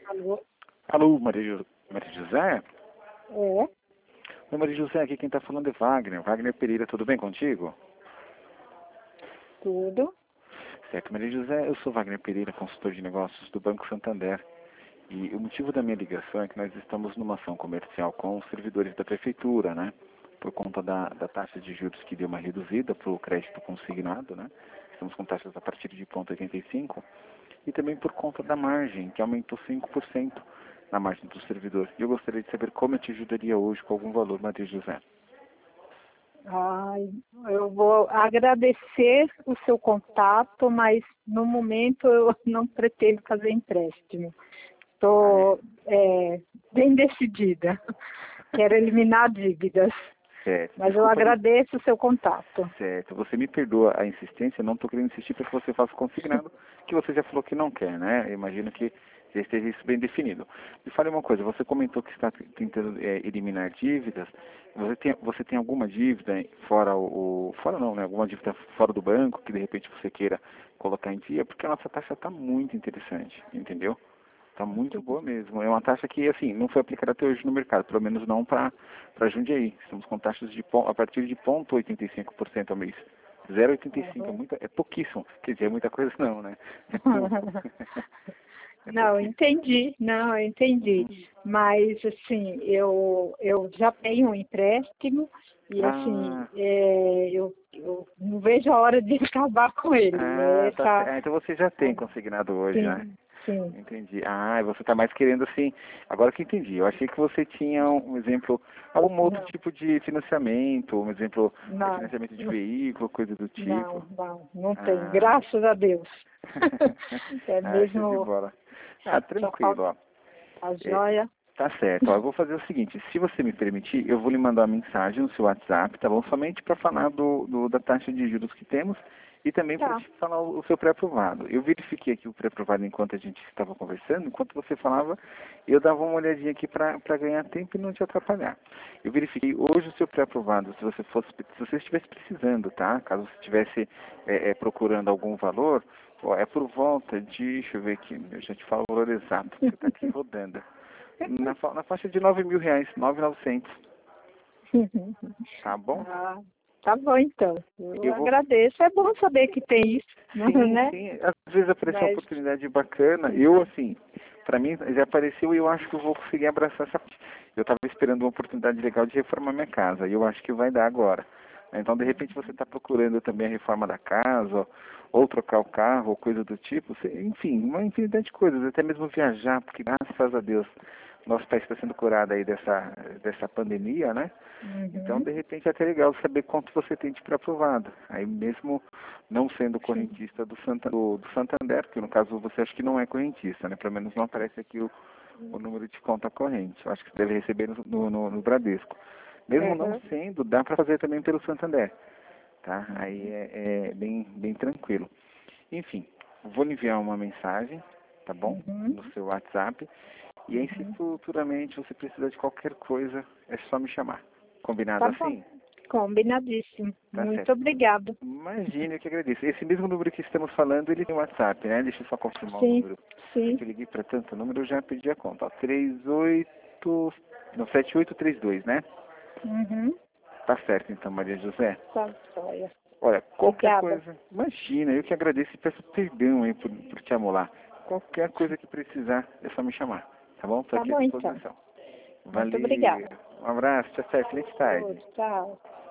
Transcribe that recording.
Alô? Alô, Maria José? É, Oi, Maria José, aqui quem está falando é Wagner. Wagner Pereira, tudo bem contigo? tudo. Certo, Maria José, eu sou Wagner Pereira, consultor de negócios do Banco Santander. E o motivo da minha ligação é que nós estamos numa ação comercial com os servidores da prefeitura, né? Por conta da taxa de juros que deu uma reduzida para o crédito consignado, né? Estamos com taxas a partir de 0,85 e também por conta da margem, que aumentou 5% na margem do servidor. E eu gostaria de saber como eu te ajudaria hoje com algum valor, Maria José. Ai, eu vou agradecer o seu contato, mas no momento eu não pretendo fazer empréstimo. Estou bem decidida. Quero eliminar dívidas. Certo. Mas eu Desculpa, agradeço o seu contato. certo. Você me perdoa a insistência, eu não estou querendo insistir para que você faça consignado, que você já falou que não quer, né? Eu imagino que já esteja isso bem definido. Me fale uma coisa, você comentou que está tentando eliminar dívidas. Você tem alguma dívida fora fora não, né? Alguma dívida fora do banco que de repente você queira colocar em dia? Porque a nossa taxa está muito interessante, entendeu? Está muito boa mesmo. É uma taxa que, assim, não foi aplicada até hoje no mercado, pelo menos não para Jundiaí. Estamos com taxas a partir de 0,85% ao mês. 0,85 é pouquíssimo. Quer dizer, é muita coisa não, né? É pouco. É Não, pouquíssimo. entendi. Não, eu entendi. Mas, assim, eu já tenho um empréstimo e, assim, Ah, eu não vejo a hora de acabar com ele. tá certo. Então você já tem consignado hoje, né? Sim, sim. Entendi. Ah, você está mais querendo assim. Agora que entendi. Eu achei que você tinha um exemplo, algum outro Não, tipo de financiamento, um exemplo, não, financiamento de veículo, coisa do tipo. não tem. Ah. Graças a Deus. É Ah, show de mesmo, bola. Ah, só tranquilo, falta ó. a É, joia. tá certo. Ó, eu vou fazer o seguinte, se você me permitir, eu vou lhe mandar uma mensagem no seu WhatsApp, tá bom? Somente para falar da taxa de juros que temos e também para Tá, te falar o seu pré-aprovado. Eu verifiquei aqui o pré-aprovado enquanto a gente estava conversando, enquanto você falava, eu dava uma olhadinha aqui para ganhar tempo e não te atrapalhar. Eu verifiquei hoje o seu pré-aprovado, se você estivesse precisando, tá? Caso você estivesse procurando algum valor, ó, é por volta de, deixa eu ver aqui, eu já te falo o valor exato, porque está aqui rodando. Na faixa de R$ 9.000, 9.900, tá bom? Ah, tá bom então. Eu Eu vou, agradeço. É bom saber que tem isso, sim, né? sim, às vezes aparece uma Mas oportunidade bacana, eu assim, para mim já apareceu e eu acho que eu vou conseguir abraçar essa parte. Eu estava esperando uma oportunidade legal de reformar minha casa, e eu acho que vai dar agora. Então, de repente, você está procurando também a reforma da casa, ou trocar o carro, ou coisa do tipo, enfim, uma infinidade de coisas, até mesmo viajar, porque graças a Deus nosso país está sendo curado aí dessa pandemia, né? Então, uhum, de repente, é até legal saber quanto você tem de pré-aprovado. Aí mesmo não sendo sim. correntista do Santander, porque no caso você acha que não é correntista, né? Pelo menos não aparece aqui o número de conta corrente. Eu acho que você deve receber no Bradesco. Mesmo não Uhum, sendo, dá para fazer também pelo Santander, tá? Aí é bem tranquilo. Enfim, vou lhe enviar uma mensagem, tá bom? uhum, No seu WhatsApp. E aí, se uhum. futuramente você precisar de qualquer coisa, é só me chamar. Combinado Tá bom. assim? Combinadíssimo. Tá Muito certo. obrito. Imagine, eu que agradeço. Esse mesmo número que estamos falando, ele tem WhatsApp, né? Deixa eu só confirmar o Sim, número. É sim. que eu liguei para tanto número, eu já perdi a conta. Ó, 38... Não, 7832, né? Uhum. Tá certo, então, Maria José. Tá joia. Olha, qualquer Obrigada. coisa, imagina, eu que agradeço e peço perdão aí por te amolar. Qualquer coisa que precisar, é só me chamar, tá bom? Estou Tá aqui à bom então. disposição. Muito Valeu, obrigada. um abraço, tchau, tchau, excelente tarde. Tchau.